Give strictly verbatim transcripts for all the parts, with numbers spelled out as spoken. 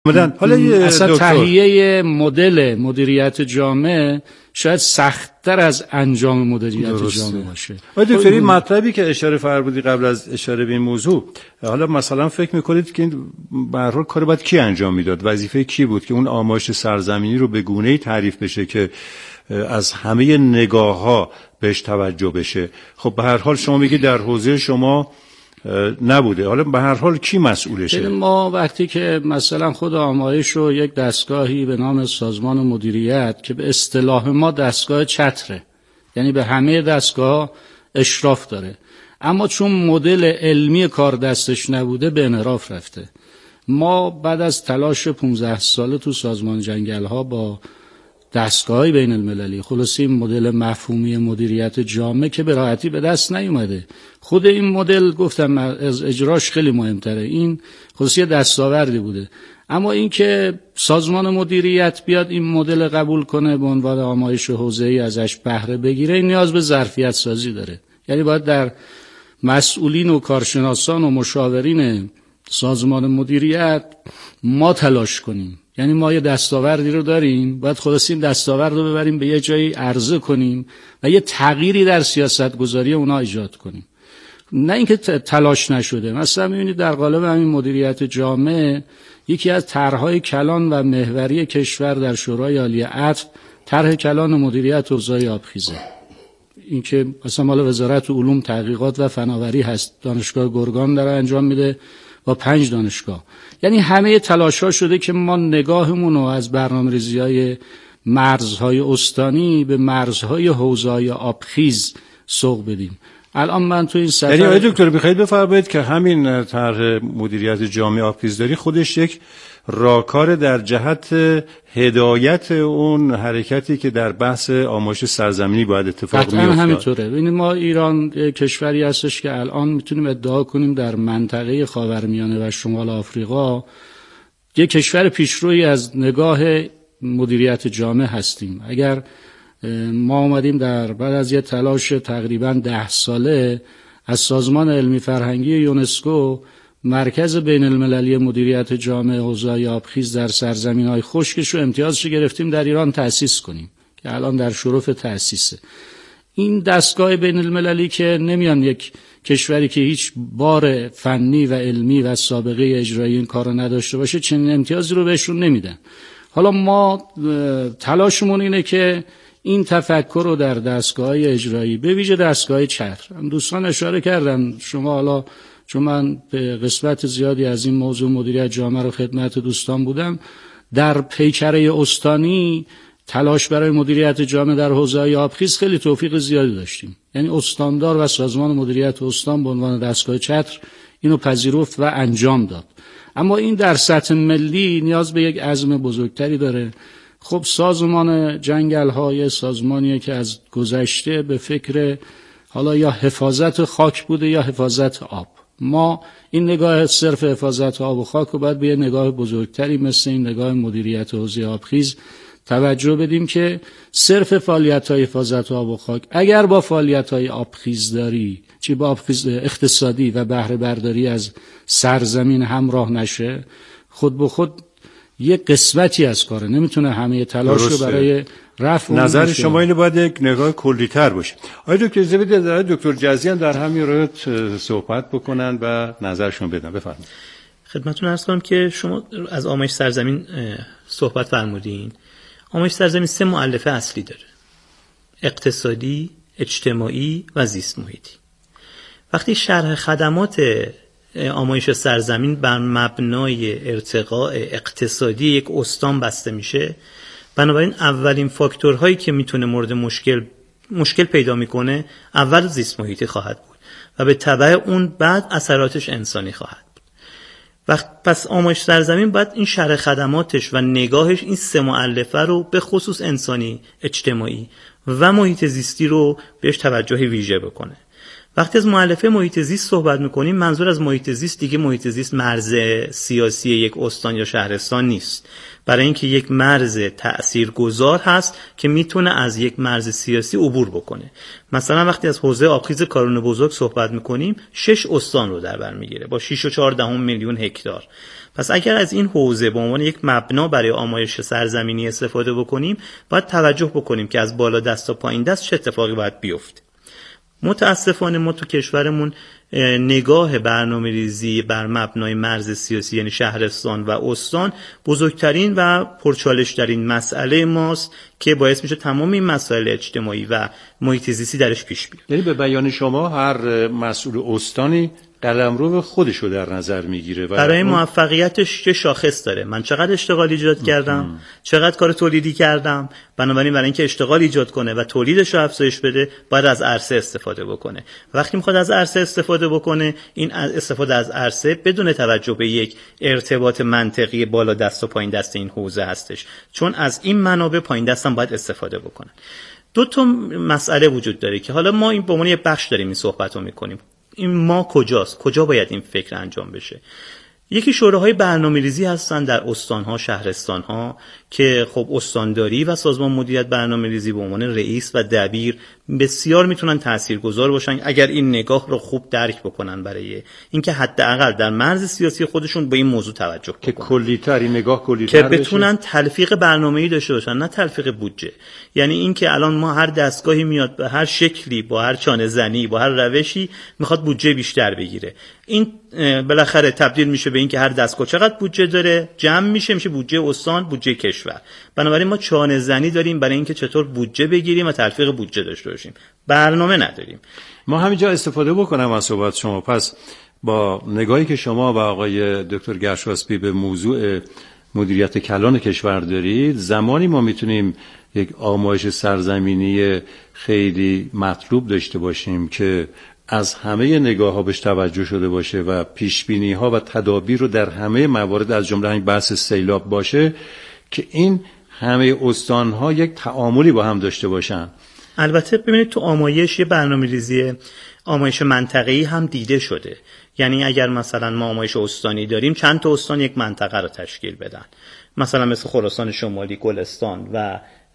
حالا اصلا تهیه مدل مدیریت جامعه شاید سخت‌تر از انجام مدیریت جامعه باشه. آقای دکتر، این مطلبی که اشاره فرمودید قبل از اشاره به این موضوع، حالا مثلا فکر می‌کنید که این به هر حال کار باید کی انجام میداد؟ وظیفه کی بود که اون آمایش سرزمینی رو به گونه‌ای تعریف بشه که از همه نگاه‌ها بهش توجه بشه؟ خب به هر حال شما میگید در حوزه شما نبوده. حالا به هر حال کی مسئولشه؟ ما وقتی که مثلا خود آمایش رو یک دستگاهی به نام سازمان مدیریت که به اصطلاح ما دستگاه چتره، یعنی به همه دستگاه اشراف داره، اما چون مدل علمی کار دستش نبوده به انحراف رفته. ما بعد از تلاش پانزده ساله تو سازمان جنگل ها با دستگاه‌های بین المللی، خلاصی مدل مفهومی مدیریت جامعه که به راحتی به دست نیومده. خود این مدل گفتم از اجراش خیلی مهمتره، این خلاصی دستاوردی بوده. اما این که سازمان مدیریت بیاد این مدل قبول کنه به عنوان آمایش حوزه‌ای ازش بهره بگیره، این نیاز به ظرفیت سازی داره. یعنی باید در مسئولین و کارشناسان و مشاورین سازمان مدیریت ما تلاش کنیم. یعنی ما یه دستاوردی رو داریم، باید خلاص این دستاورد رو ببریم به یه جایی عرضه کنیم و یه تغییری در سیاست گذاری اونا ایجاد کنیم، نه اینکه تلاش نشده. مثلا می‌بینید در قالب همین مدیریت جامعه یکی از طرح‌های کلان و محوری کشور در شورای عالی عطف طرح کلان مدیریت حوزه آبخیزه. این که مثلا مال وزارت علوم تحقیقات و فناوری هست، دانشگاه گرگان داره انجام میده با پنج دانشگاه. یعنی همه تلاش‌ها شده که ما نگاهمون رو از برنامه‌ریزی‌های مرزهای استانی به مرزهای حوزه‌های آبخیز سوق بدیم. الان من تو این سفر، یعنی آقای دکتر بخواید بفرمایید که همین طرح مدیریت جامعه آبخیزداری خودش یک راهکار در جهت هدایت اون حرکتی که در بحث آمایش سرزمینی باید اتفاق بیفته. قطعاً همینطوره. ببینید ما ایران کشوری هستش که الان میتونیم ادعا کنیم در منطقه خاورمیانه و شمال آفریقا یک کشور پیشروی از نگاه مدیریت جامعه هستیم. اگر ما اومدیم در بعد از یه تلاش تقریباً ده ساله از سازمان علمی فرهنگی یونسکو مرکز بین المللی مدیریت جامعه حوزه‌های آبخیز در سرزمین‌های خشکش رو امتیازش گرفتیم در ایران تأسیس کنیم که الان در شرف تأسیسه. این دستگاه بین المللی که نمیان یک کشوری که هیچ بار فنی و علمی و سابقه اجرایی این کارو نداشته باشه چنین امتیازی رو بهشون نمیدن. حالا ما تلاشمون اینه که این تفکر رو در دستگاه‌های اجرایی به ویژه دستگاه چتر، دوستان اشاره کردن، شما حالا چون من به قسمت زیادی از این موضوع مدیریت جامعه رو خدمت دوستان بودم، در پیکره استانی تلاش برای مدیریت جامعه در حوزه‌های آبخیز خیلی توفیق زیادی داشتیم. یعنی استاندار و سازمان مدیریت استان به عنوان دستگاه چتر اینو پذیرفت و انجام داد. اما این در سطح ملی نیاز به یک عزم بزرگتری داره. خب سازمان جنگل‌های سازمانیه که از گذشته به فکر حالا یا حفاظت خاک بوده یا حفاظت آب. ما این نگاه صرف حفاظت آب و خاک رو باید به یه نگاه بزرگتری مثل این نگاه مدیریت حوزه آبخیز توجه بدیم که صرف فعالیت‌های حفاظت آب و خاک اگر با فعالیت‌های آبخیزداری چی با آبخیز اقتصادی و بهره برداری از سرزمین همراه نشه، خود به خود یه قسمتی از کاره، نمیتونه همه تلاش رو برای رفع نظر شما اینه باید یک نگاه کلی‌تر باشه. آقای دکتر زبیدی از دکتر جزیان در همین رابطه صحبت بکنن و نظرشون بدن. بفرمایید. خدمتتون عرض کنم که شما از آمایش سرزمین صحبت فرمودین. آمایش سرزمین سه مؤلفه اصلی داره: اقتصادی، اجتماعی و زیست محیطی. وقتی شرح خدمات آمایش سرزمین بر مبنای ارتقاء اقتصادی یک استان بسته میشه، بنابراین اولین فاکتورهایی که میتونه مورد مشکل مشکل پیدا میکنه اول زیست محیطی خواهد بود و به تبع اون بعد اثراتش انسانی خواهد بود. وقت پس آمایش سرزمین باید این شرح خدماتش و نگاهش این سه مؤلفه رو به خصوص انسانی، اجتماعی و محیط زیستی رو بهش توجه ویژه بکنه. وقتی از مؤلفه محیط زیست صحبت میکنیم، منظور از محیط زیست دیگه محیط زیست مرز سیاسی یک استان یا شهرستان نیست، برای اینکه یک مرز تأثیرگذار هست که میتونه از یک مرز سیاسی عبور بکنه. مثلا وقتی از حوزه آبخیز کارون بزرگ صحبت میکنیم، شش استان رو در بر میگیره با شش و چهار دهم میلیون هکتار. پس اگر از این حوزه به عنوان یک مبنا برای آمایش سرزمینی استفاده بکنیم، باید توجه بکنیم که از بالا دست تا پایین دست چه اتفاقی باید بیفته. متاسفانه ما تو کشورمون نگاه برنامه‌ریزی بر مبنای مرز سیاسی یعنی شهرستان و استان بزرگترین و پرچالش‌ترین مسئله ماست که باعث میشه تمام این مسائل اجتماعی و محیط زیستی درش پیش بیاد. یعنی به بیان شما هر مسئول استانی قلمرو خودشو در نظر میگیره و برای موفقیتش چه شاخص داره، من چقدر اشتغال ایجاد کردم، ام. چقدر کار تولیدی کردم. بنابراین برای اینکه اشتغال ایجاد کنه و تولیدش رو افزایش بده، باید از عرصه استفاده بکنه. وقتی میخواد از عرصه استفاده بکنه، این استفاده از عرصه بدون توجه به یک ارتباط منطقی بالا دست و پایین دست این حوزه هستش، چون از این منابع پایین دست هم باید استفاده بکنن. دو تا مسئله وجود داره که حالا ما این به عنوان یک بخش داریم این صحبت رو میکنیم. این ما کجاست؟ کجا باید این فکر انجام بشه؟ یکی شوراهای برنامه‌ریزی هستن در استان‌ها، شهرستان‌ها که خب استانداری و سازمان مدیریت برنامه‌ریزی به عنوان رئیس و دبیر بسیار میتونن تاثیرگذار باشن اگر این نگاه رو خوب درک بکنن، برای اینکه حداقل در مرز سیاسی خودشون به این موضوع توجه که بکنن، کلی‌تر این نگاه کلی‌تر که بتونن تلفیق برنامه‌ای داشته باشن، نه تلفیق بودجه. یعنی اینکه الان ما هر دستگاهی میاد به هر شکلی، با هر چانه زنی، با هر روشی میخواد بودجه بیشتر بگیره، این بالاخره تبدیل میشه به اینکه هر دستگاه چقدر بودجه داره، جمع میشه میشه بودجه استان، بودجه کشور. بنابراین ما چانه زنی داریم برای اینکه چطور بودجه بگیریم و تلفیق بودجه داشته باشیم، برنامه نداریم. ما همینجا استفاده بکنم از صحبت شما. پس با نگاهی که شما و آقای دکتر گرشاسبی به موضوع مدیریت کلان کشور دارید، زمانی ما میتونیم یک آمایش سرزمینی خیلی مطلوب داشته باشیم که از همه نگاه ها بهش توجه شده باشه و پیشبینی ها و تدابیر رو در همه موارد از جمله همین بحث سیلاب باشه که این همه استان ها یک تعاملی با هم داشته باشن. البته ببینید تو آمایش یه برنامه‌ریزی آمایش منطقه‌ای هم دیده شده. یعنی اگر مثلا ما آمایش استانی داریم، چند تا استان یک منطقه رو تشکیل بدن، مثلا مثل خراسان شمالی، گلستان و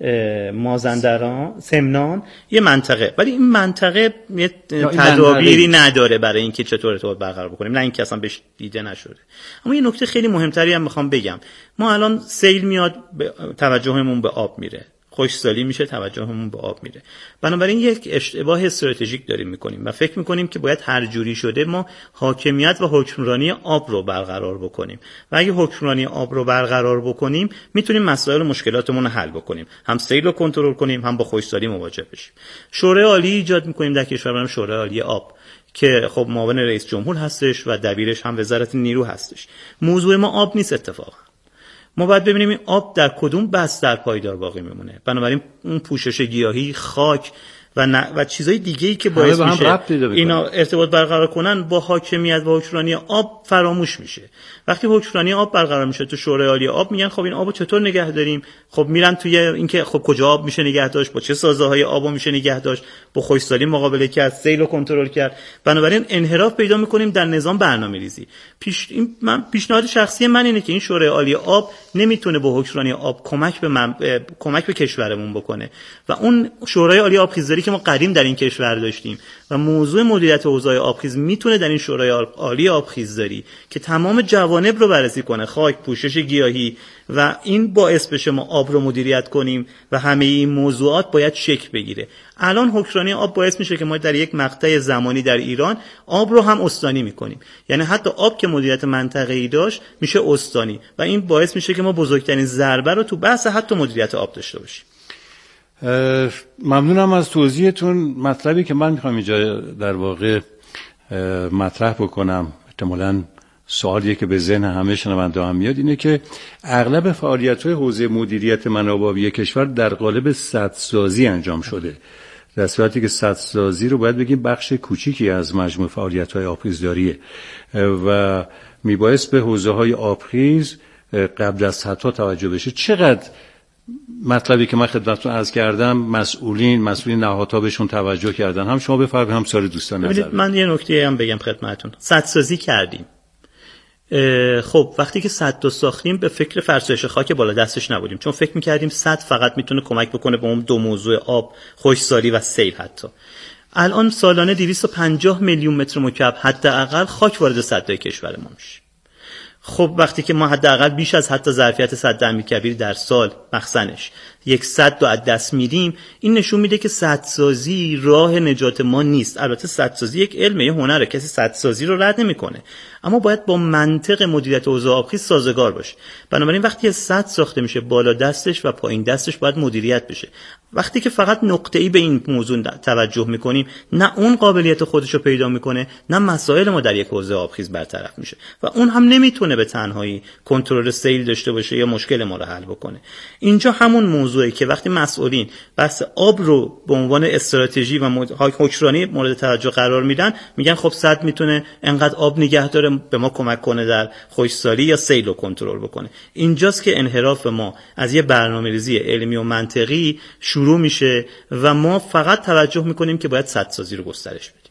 مازندران، سمنان یه منطقه، ولی این منطقه یه تدابیری نداره برای اینکه چطور ارتباط برقرار بکنیم، نه اینکه اصلا بهش دیده نشده. اما یه نکته خیلی مهمتری هم میخوام بگم، ما الان سیل میاد توجهمون به آب میره، خشکسالی میشه توجهمون به آب میره، بنابراین یک اشتباه استراتژیک داریم میکنیم و فکر میکنیم که باید هر جوری شده ما حاکمیت و حکمرانی آب رو برقرار بکنیم و اگه حکمرانی آب رو برقرار بکنیم میتونیم مسائل و مشکلاتمون رو حل بکنیم، هم سیل رو کنترل کنیم، هم با خشکسالی مواجه بشیم. شورای عالی ایجاد میکنیم در کشورمون، شورای عالی آب که خب معاون رئیس جمهور هستش و دبیرش هم وزارت نیرو هستش. موضوع ما آب نیست اتفاقا، ما باید ببینیم این آب در کدوم بستر پایدار باقی میمونه. بنابراین اون پوشش گیاهی، خاک و ن... و چیزای دیگه‌ای که باعث میشه اینا ارتباط برقرار کنن با حاکمیت و حکمرانی آب فراموش میشه. وقتی حکمرانی آب برقرار میشه تو شورای عالی آب میگن خب این آبو چطور نگه داریم؟ خب میرن توی اینکه خب کجا آب میشه نگه داشت، با چه سازه‌های آبو میشه نگه داشت، با خشکسالی مقابله کرد، سیل رو کنترل کرد. بنابراین انحراف پیدا میکنیم در نظام برنامه‌ریزی. پیش این من پیشنهاد شخصی من اینه که این شورای عالی آب نمیتونه با حکمرانی آب کمک به من... کمک به کشورمون بکنه و اون شورای عالی آبخیزداری که ما قدیم در این کشور داشتیم و موضوع مدیریت حوزه‌های آبخیز میتونه در این شورای عالی آبخیزداری که تمام جوانب رو بررسی کنه، خاک، پوشش گیاهی، و این باعث بشه ما آب رو مدیریت کنیم و همه این موضوعات باید شکل بگیره. الان حکمرانی آب باعث میشه که ما در یک مقطع زمانی در ایران آب رو هم استانی میکنیم، یعنی حتی آب که مدیریت منطقه‌ای داشت میشه استانی و این باعث میشه که ما بزرگترین ضربه رو تو بحث حتی مدیریت آب داشته باشیم. ممنونم از توضیحتون. مطلبی که من میخوام اینجا در واقع مطرح بکنم، احتمالاً سوالیه که به ذهن همه شنونده هم میاد، اینه که اغلب فعالیت‌های حوزه مدیریت منابع آبی کشور در قالب سدسازی انجام شده، در صورتی که سدسازی رو باید بگیم بخش کوچیکی از مجموع فعالیت‌های آبخیزداریه و میبایست به حوزه‌های آبخیز قبل از سدها توجه بشه. چقدر مطلبی که من خدمتتون عرض کردم مسئولین مسئولین نهادها بهشون توجه کردن. هم شما بفرمایید هم سایر دوستان نظر بدید. من یه نکته هم بگم خدمتتون. سدسازی کردیم. خب وقتی که سد رو ساختیم به فکر فرسایش خاک بالا دستش نبودیم، چون فکر می‌کردیم سد فقط میتونه کمک بکنه به اون دو موضوع آب، خشکسالی و سیل. حتی الان سالانه دویست و پنجاه میلیون متر مکعب حداقل خاک وارد سدهای کشور ما میشه. خب وقتی که ما حداقل بیش از حتی ظرفیت سد امیرکبیر در سال مخزنش یک سد رو از دست میدیم، این نشون میده که سدسازی راه نجات ما نیست. البته سدسازی یک علمه، یه هنره، کسی سدسازی رو رد نمیکنه، اما باید با منطق مدیریت اوضاع آبخیز سازگار باشه. بنابراین وقتی سد ساخته میشه بالا دستش و پایین دستش باید مدیریت بشه. وقتی که فقط نقطه‌ای به این موضوع توجه میکنیم، نه اون قابلیت خودش رو پیدا میکنه، نه مسائل ما در یک حوزه آبخیز برطرف میشه و اون هم نمیتونه به تنهایی کنترل سیل داشته باشه یا مشکل ما رو حل بکنه. اینجا همون موضوعی که وقتی مسئولین بحث آب رو به عنوان استراتژی و حکمرانی مورد توجه قرار میدن، میگن خب سد میتونه انقدر آب نگه داره به ما کمک کنه در خشکسالی یا سیل رو کنترل بکنه. اینجاست که انحراف ما از یه برنامه‌ریزی علمی و منطقی شروع میشه و ما فقط توجه میکنیم که باید سدسازی رو گسترش بدیم.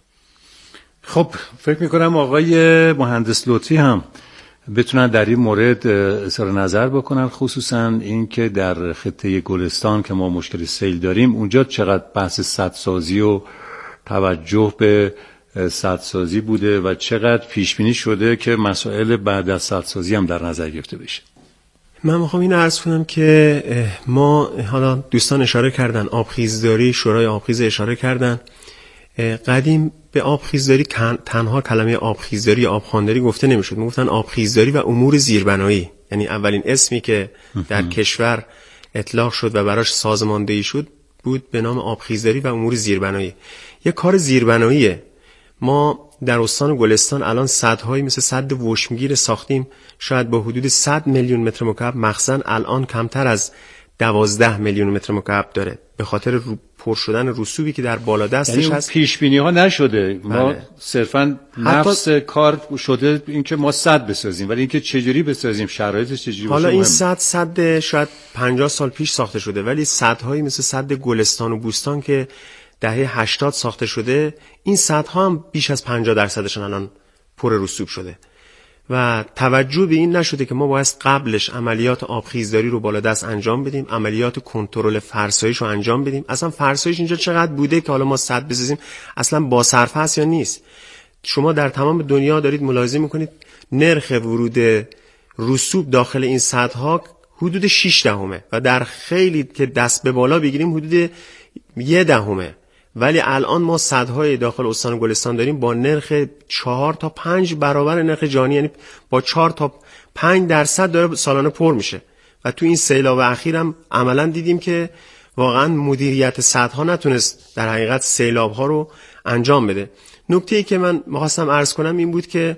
خب فکر میکنم آقای مهندس لطفی هم بتونن در این مورد اظهار نظر بکنن، خصوصا این که در خطه گلستان که ما مشکل سیل داریم اونجا چقدر بحث سدسازی و توجه به سدسازی بوده و چقدر پیش بینی شده که مسائل بعد از سدسازی هم در نظر گرفته بشه. من میخوام اینو عرض کنم که ما حالا دوستان اشاره کردن آبخیزداری، شورای آبخیز اشاره کردن. قدیم به آبخیزداری تنها کلمه آبخیزداری یا آبخوانداری گفته نمیشد، میگفتن آبخیزداری و امور زیربنایی. یعنی اولین اسمی که در کشور اطلاق شد و براش سازماندهی شد بود به نام آبخیزداری و امور زیربنایی. یه کار زیربناییه. ما در استان گلستان الان سدهایی مثل سد وشمگیر ساختیم، شاید با حدود صد میلیون متر مکعب مخزن، الان کمتر از دوازده میلیون متر مکعب داره به خاطر رو پر شدن رسوبی که در بالا دستش یعنی هست. پیش بینی ها نشده، ما بله. صرفا نفس کار شده اینکه ما سد بسازیم، ولی اینکه چجوری بسازیم، شرایطش چجوری باشه. حالا این سد سد شاید پنجاه سال پیش ساخته شده، ولی سدهایی مثل سد گلستان و بوستان که دهه هشتاد ساخته شده، این سدها هم بیش از پنجاه درصدشون الان پر رسوب شده و توجه به این نشده که ما باید قبلش عملیات آبخیزداری رو بالا دست انجام بدیم، عملیات کنترل فرسایش رو انجام بدیم. اصلا فرسایش اینجا چقدر بوده که حالا ما سد بسازیم، اصلا با صرفه است یا نیست. شما در تمام دنیا دارید ملاحظه میکنید نرخ ورود رسوب داخل این سدها حدود شش دهمه و در خیلی که دست به بالا بگیریم حدود یه دهمه، ولی الان ما سدهای داخل استان گلستان داریم با نرخ چهار تا پنج برابر نرخ جهانی، یعنی با چهار تا پنج درصد داره سالانه پر میشه و تو این سیلاب اخیرم عملا دیدیم که واقعا مدیریت سدها نتونست در حقیقت سیلاب ها رو انجام بده. نکته‌ای که من می‌خواستم عرض کنم این بود که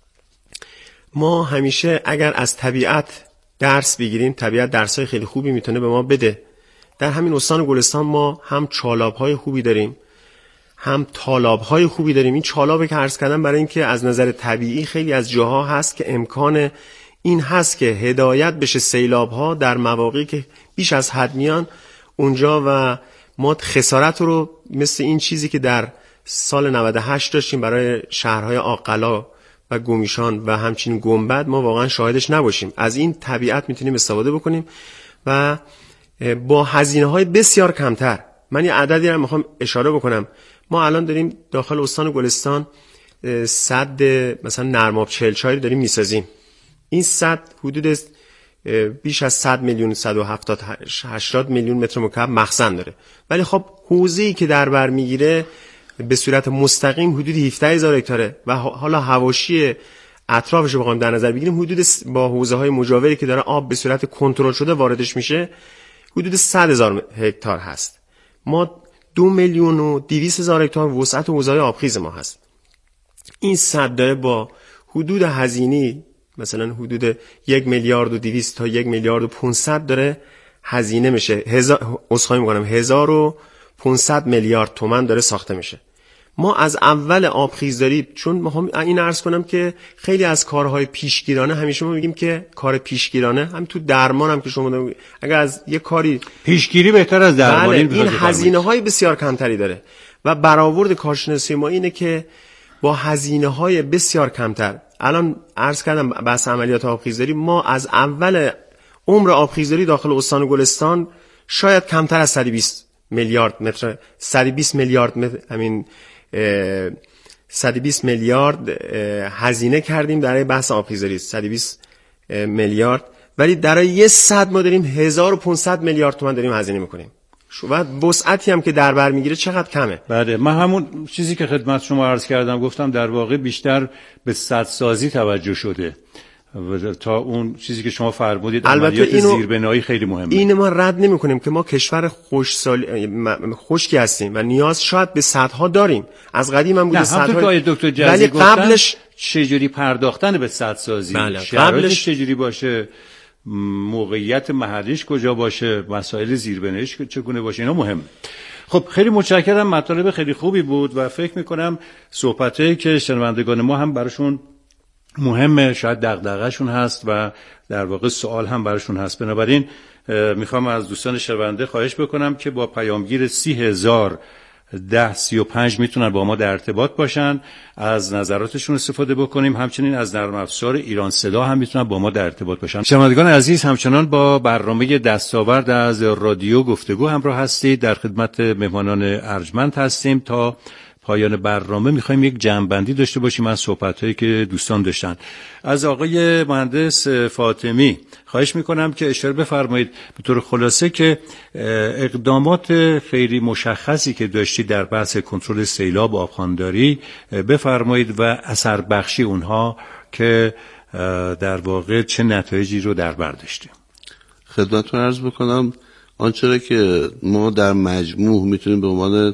ما همیشه اگر از طبیعت درس بگیریم، طبیعت درسای خیلی خوبی میتونه به ما بده. در همین استان گلستان ما هم چالاب‌های خوبی داریم، هم تالاب‌های خوبی داریم. این چالابی که عرض کردم برای اینکه از نظر طبیعی خیلی از جاها هست که امکان این هست که هدایت بشه سیلاب‌ها در مواقعی که بیش از حد میان اونجا و ما خسارت رو مثل این چیزی که در سال نود و هشت داشتیم برای شهرهای آقلا و گومیشان و همچنین گنبد ما واقعا شاهدش نباشیم. از این طبیعت میتونیم استفاده بکنیم و با هزینه‌های بسیار کمتر. من یه عددی رو میخوام اشاره بکنم. ما الان داریم داخل استان گلستان سد مثلا نرماب چهلچای رو داریم میسازیم. این سد حدود بیش از صد میلیون صد و هفتاد هشتاد میلیون متر مکعب مخزن داره، ولی خب حوزه‌ای که در بر میگیره به صورت مستقیم حدود هفده هزار هکتاره و حالا حواشی اطرافش رو بخوایم در نظر بگیریم حدود با حوزه‌های مجاوری که داره آب به صورت کنترل شده واردش میشه حدود صد هزار هکتار هست. ما دو میلیون و دویست هزار هکتار وسعت حوزه‌های آبخیز ما هست. این سد داره با حدود هزینه مثلا حدود یک میلیارد و دویست تا یک میلیارد و پانصد داره هزینه میشه، هزار اسخای میکنم هزار و پانصد میلیارد تومان داره ساخته میشه ما از اول آبخیزداری، چون ما این عرض کنم که خیلی از کارهای پیشگیرانه همیشه ما میگیم که کار پیشگیرانه هم تو درمان هم که شما اگر از یه کاری پیشگیری بهتر از درمان، بله این هزینه‌های بسیار کمتری داره و برآورد کارشناسی ما اینه که با هزینه‌های بسیار کمتر، الان عرض کردم بحث عملیات آبخیزداری، ما از اول عمر آبخیزداری داخل استان گلستان شاید کمتر از صد و بیست میلیارد متر صد و بیست میلیارد متر همین صد و بیست میلیارد هزینه کردیم برای بحث آبخیزداری، صد و بیست میلیارد، ولی در یه صد ما داریم هزار و پانصد میلیارد تومان داریم هزینه میکنیم. و وسعتی هم که در بر میگیره چقدر کمه. بله، من همون چیزی که خدمت شما عرض کردم گفتم در واقع بیشتر به سدسازی توجه شده تا اون چیزی که شما فرمودید عملیات زیربنایی خیلی مهمه. این ما رد نمی کنیم که ما کشور خوشسال خشکی هستیم و نیاز شاید به سدها داریم، از قدیم هم بوده سدها، ولی قبلش چجوری پرداختن به سدسازی، بله. قبلش چجوری باشه، موقعیت محلیش کجا باشه، مسائل زیربناییش چگونه باشه، اینا مهمه. خب خیلی متشکرم، مطالب خیلی خوبی بود و فکر میکنم صحبتایی که شنوندگان ما هم براشون مهمه، شاید دغدغه‌شون هست و در واقع سوال هم براشون هست. بنابراین میخوام از دوستان شنونده خواهش بکنم که با پیامگیر سی هزار ده سی و پنج میتونن با ما در ارتباط باشن، از نظراتشون استفاده بکنیم، همچنین از نرم افزار ایران صدا هم میتونن با ما در ارتباط باشن. شنوندگان عزیز، همچنان با برنامه دستاورد از رادیو گفتگو همراه هستید، در خدمت مهمانان ارجمند هستیم. تا پایان برنامه میخوایم یک جمع‌بندی داشته باشیم از صحبتایی که دوستان داشتن. از آقای مهندس فاطمی خواهش میکنم که اشاره بفرمایید به طور خلاصه که اقدامات خیلی مشخصی که داشتید در بحث کنترل سیلاب آبخوانداری بفرمایید و اثر بخشی اونها که در واقع چه نتایجی رو در بر داشتیم. خدمتتون عرض بکنم آنچه که ما در مجموع میتونیم به عنوان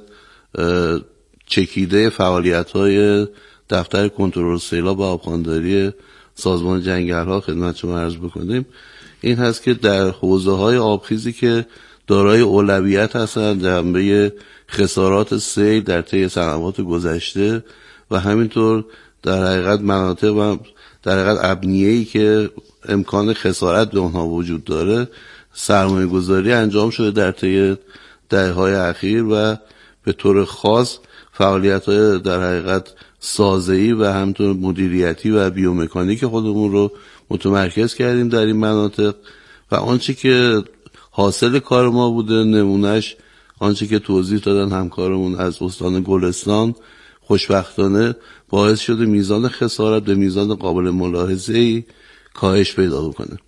چکیده فعالیت‌های دفتر کنترل سیلاب و آبخوانداری سازمان جنگل‌ها خدمت شما عرض بکنیم این هست که در حوزه‌های آبخیزی که دارای اولویت هستند، جنبه خسارات سیل در طی سنوات گذشته و همینطور در حقیقت مناطق و در حقیقت ابنیه‌ای که امکان خسارت به اونها وجود داره سرمایه‌گذاری انجام شده در طی دهه‌های اخیر و به طور خاص فعالیت‌های در حقیقت سازه‌ای و همینطور مدیریتی و بیومکانیک خودمون رو متمرکز کردیم در این مناطق و آنچه که حاصل کار ما بوده نمونهش آنچه که توضیح دادن همکارمون از استان گلستان خوشبختانه باعث شده میزان خسارت به میزان قابل ملاحظه‌ای کاهش پیدا بکنه.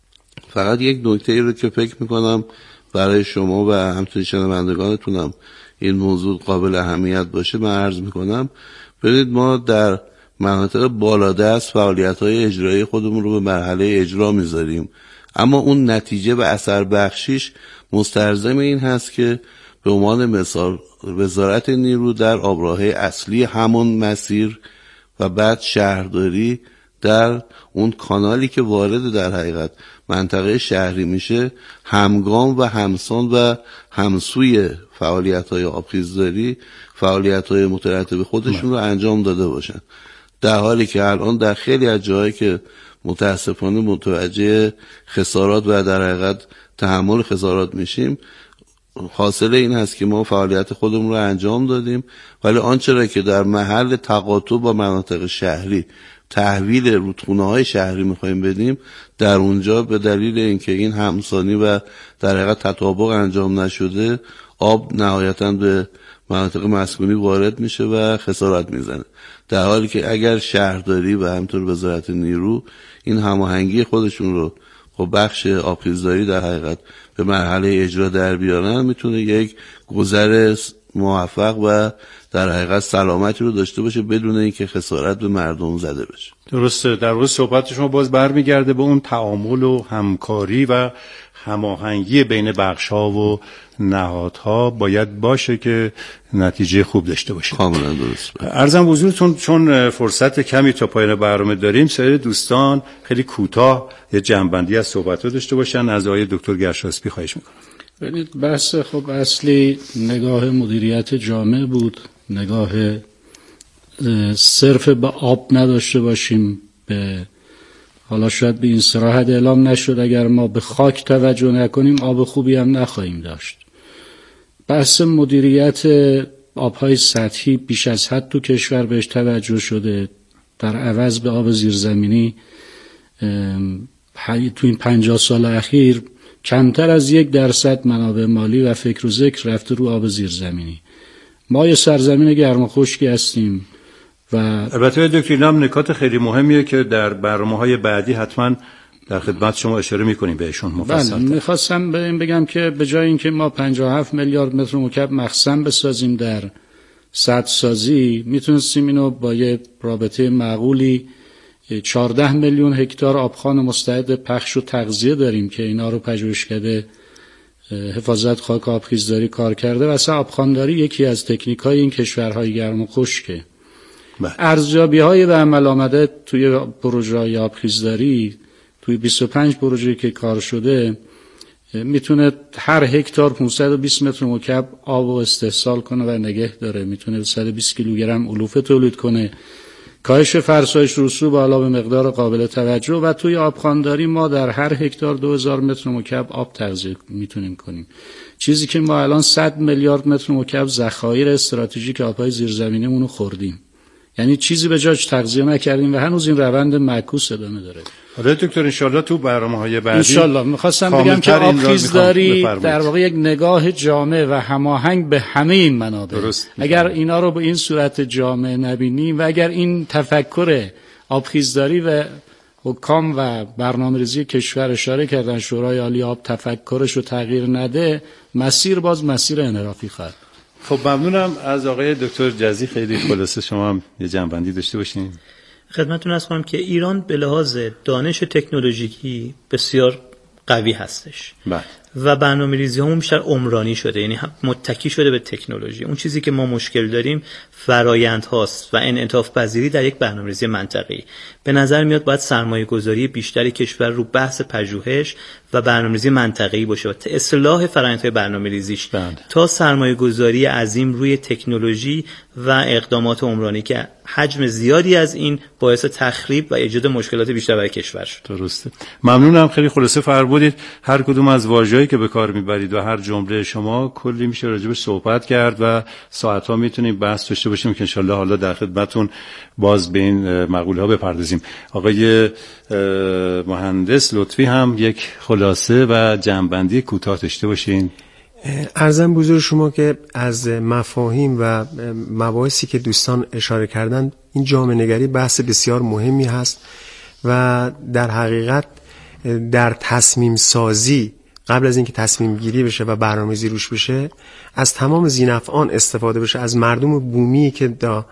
فقط یک نکته رو که فکر میکنم برای شما و همچنین شنوندگانتونم این موضوع قابل اهمیت باشه من عرض میکنم. ببینید ما در مناطق بالادست فعالیت‌های اجرایی خودمون رو به مرحله اجرا میذاریم، اما اون نتیجه و اثر بخشیش مستلزم این هست که به عنوان مثال وزارت نیرو در آبراههای اصلی همون مسیر و بعد شهرداری در اون کانالی که وارد در حقیقت منطقه شهری میشه همگام و همسان و همسوی فعالیت‌های آبخیزداری فعالیت‌های مترتب خودشون رو انجام داده باشن، در حالی که الان در خیلی از جاهایی که متاسفانه متوجه خسارات و در حقیقت تحمل خسارات میشیم حاصل این هست که ما فعالیت خودمون رو انجام دادیم ولی آنچه را که در محل تقاطع با مناطق شهری تحویل رودخونه‌های شهری می‌خوایم بدیم در اونجا به دلیل اینکه این همسانی و در حقیقت تطابق انجام نشده آب نهایتاً به مناطق مسکونی وارد میشه و خسارت میزنه، در حالی که اگر شهرداری و همینطور وزارت نیرو این هماهنگی خودشون رو خب بخش آبخیزداری در حقیقت به مرحله اجرا در بیارن میتونه یک گذر موفق و در حقیقت سلامتی رو داشته باشه بدون اینکه خسارت به مردم زده بشه. درسته، در واقع صحبت شما باز برمیگرده به اون تعامل و همکاری و هماهنگی بین بخش‌ها و نهادها باید باشه که نتیجه خوب داشته باشه. کاملا درست. عرضم حضورتون چون فرصت کمی تا پایان برنامه داریم سایر دوستان خیلی کوتاه یه جمع‌بندی از صحبت‌ها داشته باشن. از آقای دکتر گرشاسبی خواهش می‌کنم. ببینید بحث خب اصلی نگاه مدیریت جامع بود نگاه صرف به آب نداشته باشیم. به حالا شاید به این صراحت اعلام نشد، اگر ما به خاک توجه نکنیم آب خوبی هم نخواهیم داشت. بحث مدیریت آبهای سطحی بیش از حد تو کشور بهش توجه شده، در عوض به آب زیرزمینی تو این پنجاه سال اخیر کمتر از یک درصد منابع مالی و فکر و ذکر رفته رو آب زیرزمینی. ما یه سرزمین گرم و خشکی هستیم و البته دکتر اینا هم نکات خیلی مهمیه که در برنامه‌های بعدی حتما در خدمت شما اشاره می‌کنیم بهشون مفصل. بله، می‌خواستم به این بگم که به جای اینکه ما پنجاه و هفت میلیارد متر مکعب مخزن بسازیم در سدسازی، میتونستیم اینو با یه رابطه معقولی چهارده میلیون هکتار آبخوان مستعد پخش و تغذیه داریم که اینا رو پژوهشکده حفاظت خاک آبخیزداری کار کرده و اصلا آبخوانداری یکی از تکنیک‌های این کشورهای گرم و خشکه. ارزیابی‌های به عمل آمده توی پروژه‌های آبخیزداری، توی بیست و پنج پروژه که کار شده، میتونه هر هکتار پانصد و بیست متر مکعب آب رو استحصال کنه و نگه داره، میتونه صد و بیست کیلوگرم علوفه تولید کنه، کاهش فرسایش رسوب بالا به مقدار قابل توجه و توی آبخوانداری ما در هر هکتار دو هزار متر مکعب آب تغذیه میتونیم کنیم. چیزی که ما الان صد میلیارد متر مکعب ذخایر استراتژیک آبهای زیرزمینیمون رو خوردیم، یعنی چیزی به جاش تغذیه نکردیم و هنوز این روند معکوس ادامه داره. حالا دکتر انشالله تو برنامه‌های بعدی انشالله می‌خواستم بگم که آبخیزداری در واقع یک نگاه جامع و هماهنگ به همه این منابع. اگر اینا رو به این صورت جامع نبینیم و اگر این تفکر آبخیزداری و حکام و برنامه‌ریزی کشور اشاره کردن شورای عالی آب تفکرش رو تغییر نده، مسیر باز مسیر انحرافی خواهد. خب ممنونم از آقای دکتر جزی. خیلی خلاصه شما هم یه جنبندی داشته باشین. خدمتتون عرض کنم که ایران به لحاظ دانش تکنولوژیکی بسیار قوی هستش. بله. و برنامه‌ریزی همون بیشتر عمرانی شده، یعنی متکی شده به تکنولوژی. اون چیزی که ما مشکل داریم فرایند هاست و انعطاف پذیری در یک برنامه‌ریزی منطقه‌ای. به نظر میاد باید سرمایه‌گذاری بیشتری کشور رو بحث پژوهش و برنامه‌ریزی منطقه‌ای باشه و اصلاح فرآیندهای برنامه‌ریزیش تا سرمایه‌گذاری عظیم روی تکنولوژی و اقدامات عمرانی که حجم زیادی از این باعث تخریب و ایجاد مشکلات بیشتر برای کشور شد. درسته. ممنونم، خیلی خلاصه فرمودید. هر کدوم از واژه‌ای که به کار میبرید و هر جمله شما کلی میشه راجع به صحبت کرد و ساعت‌ها میتونیم بحث داشته باشیم که انشالله حالا در خدمتتون باز به این مقوله‌ها بپردازیم. آقای مهندس لطفی هم یک خلاصه و جمع‌بندی کوتاه داشته باشین. عرضم به حضور شما که از مفاهیم و مباحثی که دوستان اشاره کردن، این جامعه نگری بحث بسیار مهمی هست و در حقیقت در تصمیم سازی قبل از اینکه تصمیم گیری بشه و برنامه‌ریزی روش بشه از تمام ذی‌نفعان استفاده بشه، از مردم بومی که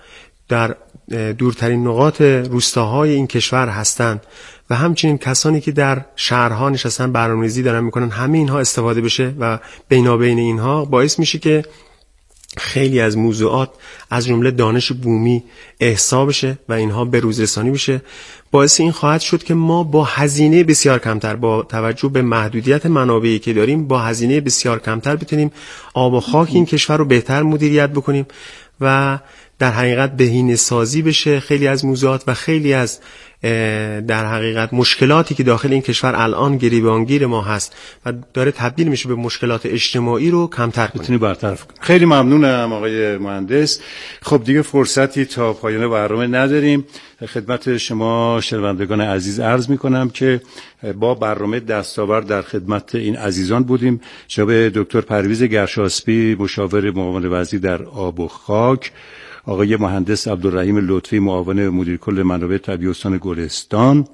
در دورترین نقاط روستاهای این کشور هستند و همچنین کسانی که در شهرها نشستن برنامه‌ریزی دارن میکنن، همه اینها استفاده بشه و بینابین اینها باعث میشه که خیلی از موضوعات از جمله دانش بومی احصا بشه و اینها به روز رسانی بشه. باعث این خواهد شد که ما با هزینه بسیار کمتر، با توجه به محدودیت منابعی که داریم، با هزینه بسیار کمتر بتونیم آب و خاک این کشور رو بهتر مدیریت بکنیم و در حقیقت بهینه سازی بشه خیلی از موضوعات و خیلی از در حقیقت مشکلاتی که داخل این کشور الان گریبانگیر ما هست و داره تبدیل میشه به مشکلات اجتماعی رو کمتر کنیم، بتونی برطرف کنیم. خیلی ممنونم آقای مهندس. خب دیگه فرصتی تا پایان برنامه نداریم. خدمت شما شنوندگان عزیز عرض میکنم که با برنامه دستاورد در خدمت این عزیزان بودیم. جناب دکتر پرویز گرشاسبی، مشاور معاون وزیر در آب و خاک، آقای مهندس عبدالرحیم لطفی، معاون مدیر کل منابع طبیعی استان گلستان،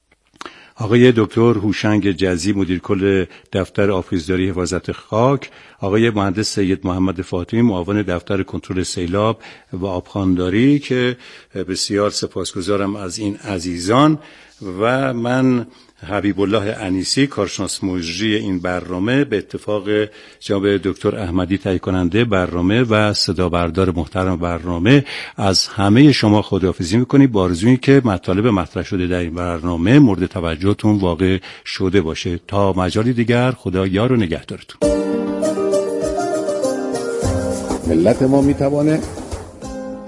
آقای دکتر هوشنگ جزی، مدیر کل دفتر آبخیزداری حفاظت خاک، آقای مهندس سید محمد فاطمی، معاون دفتر کنترل سیلاب و آبخوانداری که بسیار سپاسگزارم از این عزیزان، و من حبیب الله انیسی، کارشناس مجری این برنامه، به اتفاق جناب دکتر احمدی تهیه کننده برنامه و صدا بردار محترم برنامه، از همه شما خداحافظی میکنیم با آرزویی که مطالب مطرح شده در این برنامه مورد توجهتون واقع شده باشه. تا مجالی دیگر، خدا یار و نگهدارتون. ملت ما میتوانه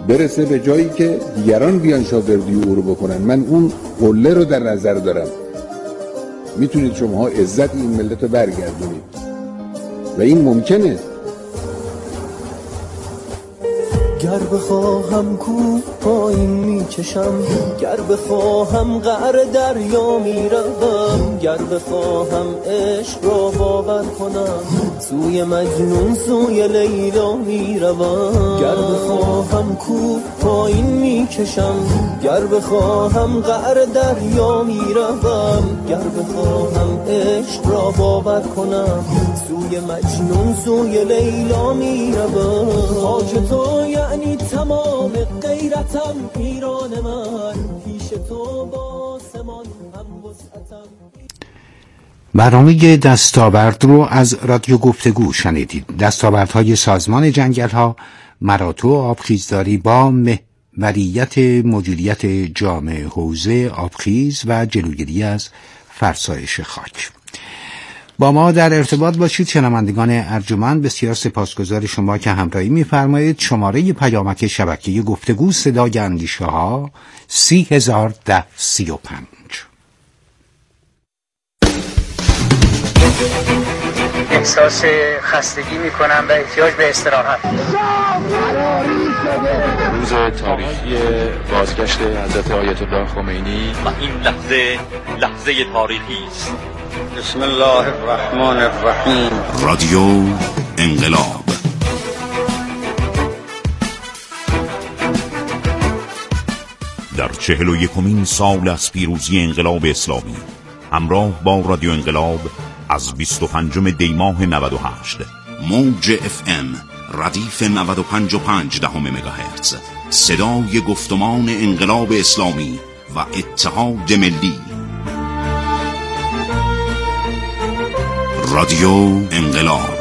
برسه به جایی که دیگران بیان شاگردی او رو بکنن. من اون قله رو در نظر دارم. میتونید شما عزت این ملت رو برگردونید و این ممکنه. گر بخواهم کو پایین میکشم، گر بخواهم قعر دریا میروم، گر بخواهم عشق را باور کنم سوی مجنون سوی لیلا میروم. گر بخواهم کو پایین میکشم، گر بخواهم قعر دریا میروم، گر بخواهم عشق را باور کنم سوی مجنون سوی لیلا میروم. خاک تو یعنی تمام غیرتم، ایران من پیش تو با آسمان هم وسعتم. برنامه دستاورد رو از رادیو گفتگو شنیدید. دستاوردهای سازمان جنگل‌ها، مراتع آبخیزداری با محوریت مدیریت جامع حوزه آبخیز و جلوگیری از فرسایش خاک. با ما در ارتباط باشید شنوندگان ارجمند. بسیار سپاسگزار شما که همراهی می‌فرمایید. شماره پیامک شبکه گفتگو صدای اندیشه ها سی هزار ده سی و پنج. احساس خستگی می‌کنم و احتیاج به استراحت. روز تاریخی بازگشت حضرت آیت الله خمینی و این لحظه لحظه تاریخی است. بسم الله الرحمن الرحیم. رادیو انقلاب. در چهل و یکمین سال از پیروزی انقلاب اسلامی همراه با رادیو انقلاب از بیست و پنجم دی ماه نود و هشت موج اف ام ردیف نود و پنج و پنج دهم مگاهرتز صدای گفتمان انقلاب اسلامی و اتحاد ملی. رادیو انقلاب.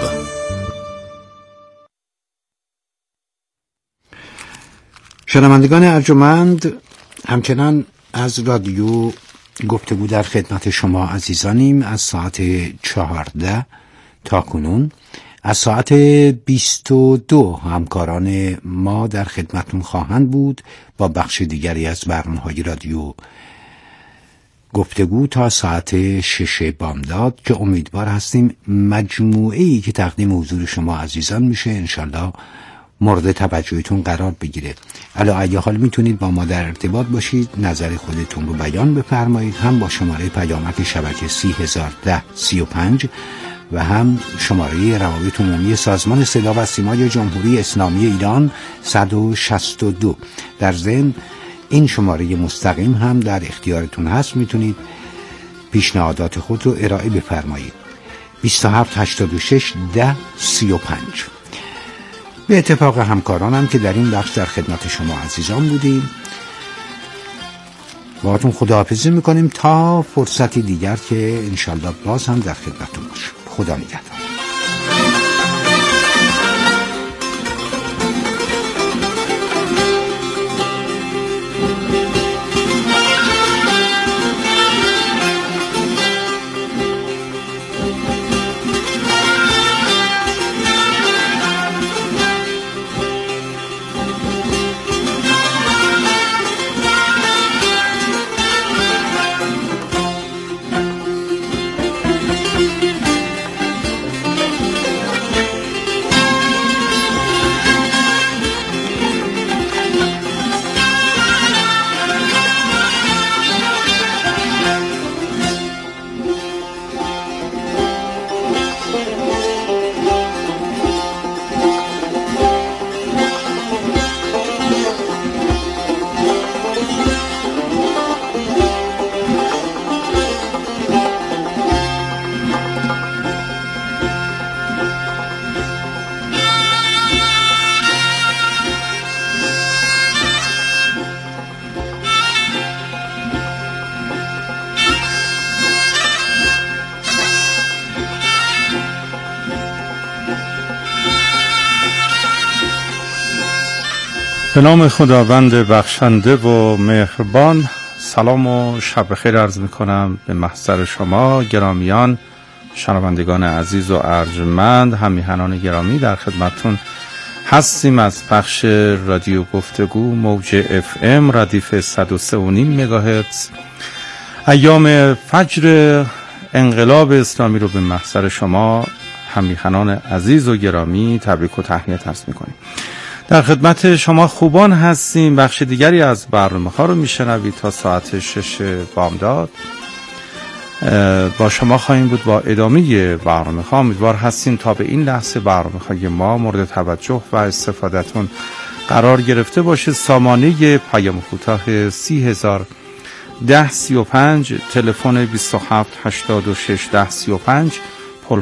شنوندگان ارجمند، همچنان از رادیو گفتگو در خدمت شما عزیزانیم. از ساعت چهارده تا کنون از ساعت بیست و دو همکاران ما در خدمتون خواهند بود با بخش دیگری از برنامه‌های رادیو گفتگو تا ساعت شش بامداد که امیدوار هستیم مجموعه‌ای که تقدیم حضور شما عزیزان میشه انشالله مورد توجهتون قرار بگیره. علا ای حال میتونید با ما در ارتباط باشید، نظر خودتون رو بیان بفرمایید، هم با شماره پیامک شبکه سی هزار ده سی و پنج و هم شماره روابط عمومی سازمان صدا و سیمای جمهوری اسلامی ایران صد و شصت و دو. در ضمن این شماره مستقیم هم در اختیارتون هست، میتونید پیشنهادات خود رو ارائه بفرمایید. بیست و هفت هشتاد و شش ده سی و پنج. به اتفاق همکارانم که در این بخش در خدمت شما عزیزان بودیم باهاتون خداحافظی میکنیم تا فرصتی دیگر که انشالله باز هم در خدمتتون باشیم. خدا نگهدار. به نام خداوند بخشنده و مهربان، سلام و شب بخیر عرض می کنم به محضر شما گرامیان، شنوندگان عزیز و ارجمند، هم میهنان گرامی. در خدمتتون هستیم از بخش رادیو گفتگو موج اف ام ردیف صد و سه و نیم مگاهرتز. ایام فجر انقلاب اسلامی رو به محضر شما هممیهنان عزیز و گرامی تبریک و تهنیت عرض می‌کنیم. در خدمت شما خوبان هستیم. بخش دیگری از برنامه‌ها رو میشنوید تا ساعت شش بامداد. با شما خواهیم بود با ادامه برنامه‌ها. امیدوار هستیم تا به این لحظه برنامه‌های ما مورد توجه و استفادهتون قرار گرفته باشه. سامانه پیام کوتاه سی هزار ده سی و پنج، تلفن بیست و هفت هشتاد و شش ده سی و پنج